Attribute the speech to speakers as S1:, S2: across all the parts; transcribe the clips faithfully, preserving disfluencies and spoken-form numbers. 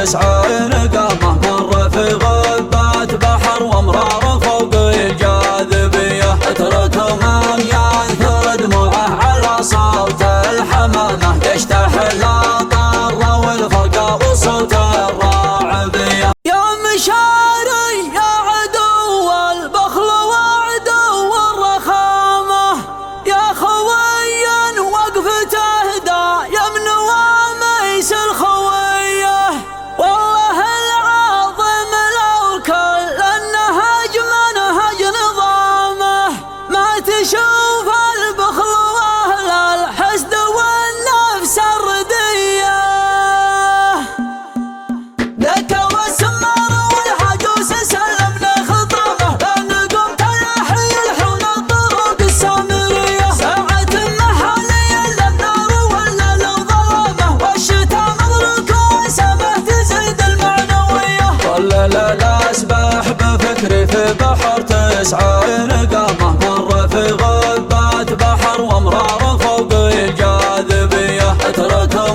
S1: تسعى نقامه مر في غبات بحر وامرار فوق الجاذبية اتركهم ينثر دموعه على صوت الحمامة يشتحل طار والفرقة وصوت الراعبية. يا مشاري يا عدو البخل وعدو الرخامة يا خويا وقفته دايم نواميس الخوية والله العظيم لو كل النهج منهج نظامه ما تشوف البخل واهل الحسد والنفس الردية. ذاك والسمار والحجوس سلمنا خطامه لان قمت يحيي الحون الطرق السامرية ساعة محاليا للنار ولا للظلامه والشتاء مبروك وسمه تزيد المعنوية. ظلل الاسباح بفكري في بحر تسعى نقامه مر في غبات بحر وامرار فوق الجاذبية اتركهم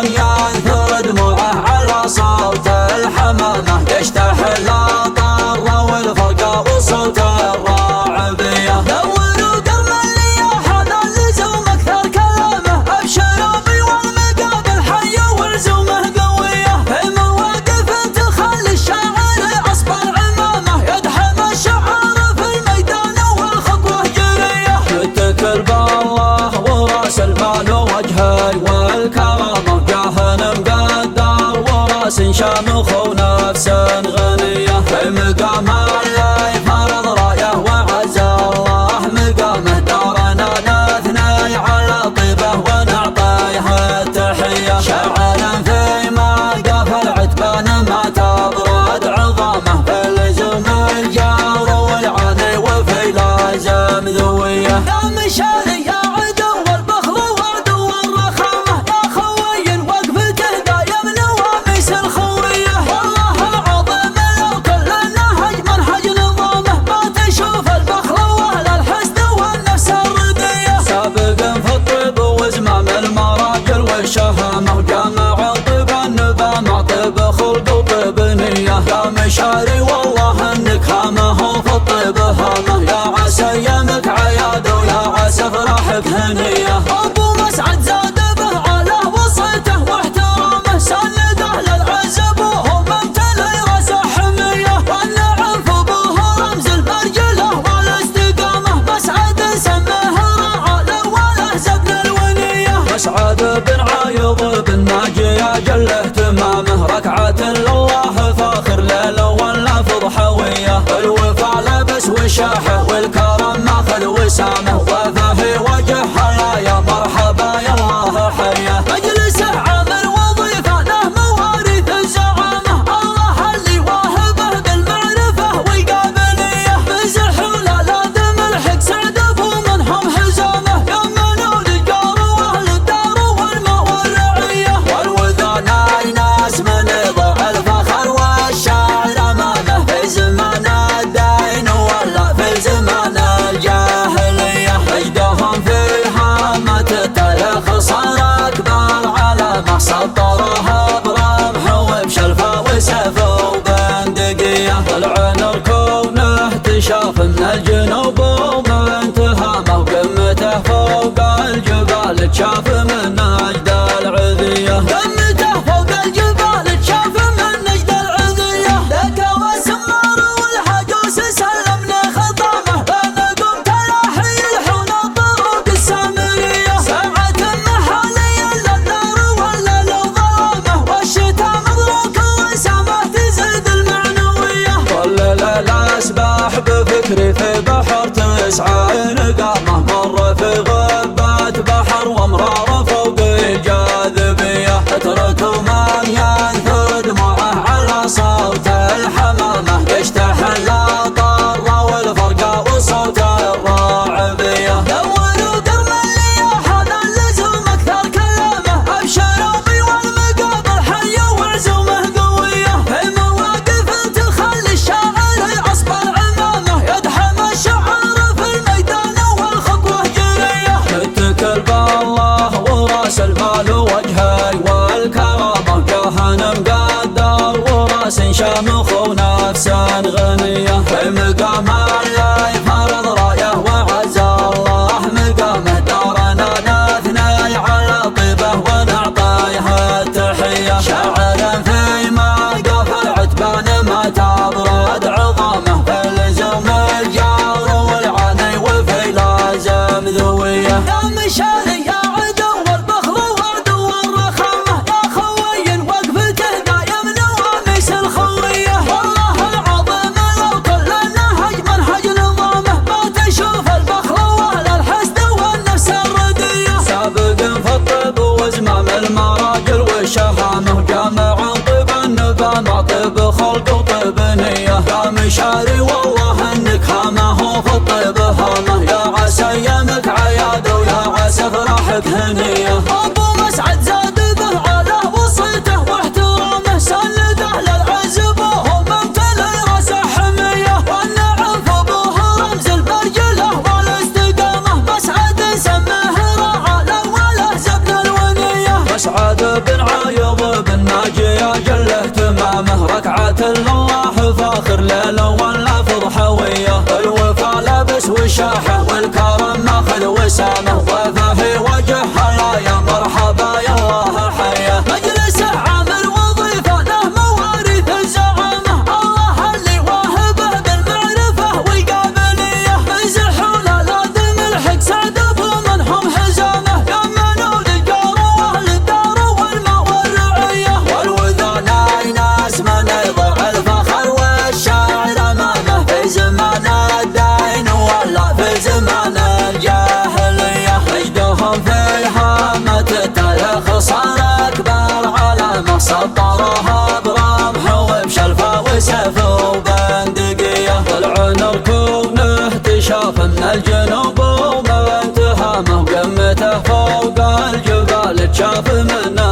S1: ينثر دموعه على صوت الحمامة يشتحل طار والفرقة وصوت الراعبية. دوروا قرن اللياح هذا اللزوم اكثر كلامه ابشروا بي والمقابل حي ولزومه قوية في مواقف تخلي الشاعر اصبر عمامه يدحم الشعار في الميدان والخطوة جرية. متكل بالله وراس المال وجهي والكرامة جاه مقدر وراس شامخ ونفس غنية في مقام اللي فرض رايه وعز الله مقامه دارنا نثني على طيبه ونعطيه التحية شعرا فيما قاف العتبان ما تبرد عظامه في لزوم الجار والعاني وفي لازم ذويه. يا مشاري يا عدو البخل وعدو الرخامة يا خوي وقفته دايم نواميس الخوية والله العظيم لو كل النهج منهج نظامه ما تشوف البخل واهل الحسد والنفس الردية. سابق في الطب وزمام المراجل والشهامة وجامع طب النظام طب خلق وطب نية. يا مشاري والله انك هامه في الطب هامه يا عسى يمك عياد ويا عسى فرحك هنية. ابو مسعد زاد به على وصيته واحترامه سنده للعزب وهو ممتلئ راسه حمية والنعم في ابوه رمز المرجله والاستقامه مسعد سماه راعى لوله زبن الونية. مسعد بن عايض بن ناجي اجل اهتمامه ركعة لله فاخر ليله ولا فضحوية الوفا لبس وشاحه والكرم ماخذ وسامه وفاه وجه حياه مرحبا يا الله حيه. مجلسه عامل وظيفه له مواريث الزعامه الله اللي واهبه بالمعرفه والقابليه مزح ولا لازم الحق سعد ابو منهم حزامه يمنوا الجار واهل الدار والماء والرعيه والوذان ناس من يضع الفخر والشعر امامه في زمان الدين ولا في زمان الجاهليه. مجدهم في هامة التاريخ صار اكبر علامه سطرها برمح وبشلفه وسيف وبندقيه طلع نور كونه اهتشاف من الجنوب ومن تهامه وقمته فوق الجبال تشاف من نجد العذيه. قمته فوق الجبال تشاف من نجد العذيه. ذاك والسمار والحجوس سلمنا خطامه لان قمت يحيي الحون الطرق السامرية ساعة محاليا للنار ولا للظلامه والشتاء مبروك وسمه تزيد المعنوية. ظلل الاسباح بفكري في بحر تسعى نقامه مر في غبات بحر وامرار الطب وزمام المراجل والشهامة، جامع طب النبامة طب خلق وطب نية، يا مشاري والله انك هامه في الطب هامه، يا عسى ايامك عياده ويا عسى فرحك هنيه. ابو مسعد زاد به على وصيته واحترامه، سنده للعزب وهو ممتلئ راسه حميه، والنعم فوقه رمز البرجله والاستقامه، مسعد سماه راعى الاوله زبد الونيه. مسعد بن عايض بن ناجي اجل اهتمامه، ركعه لله فاخر ليله ولا فضحويه، الوفا لابس وشاحه والكرم ماخذ وسامه، ضيفه وجهه لا يا مرحبا يا الله حيه. مجلسه عامل وظيفه له مواريث الزعامه، الله اللي واهبه بالمعرفه والقابليه، مزحوا له لازم الحق سعد ابو منهم حزامه، يمنوا للجار واهل الدار والماء والرعيه، والوذناي ناس من يضع الفخر والشاعر امامه، في زمان الدين ولا في زمان الجاهليه، مجدهم في هامة التاريخ صار اكبر علامه، سطرها برمح وبشلفه وسيف وبندقيه، طلعون ركون اهتشاف من الجنوب ومن تهامه، قمته فوق الجبال تشاف من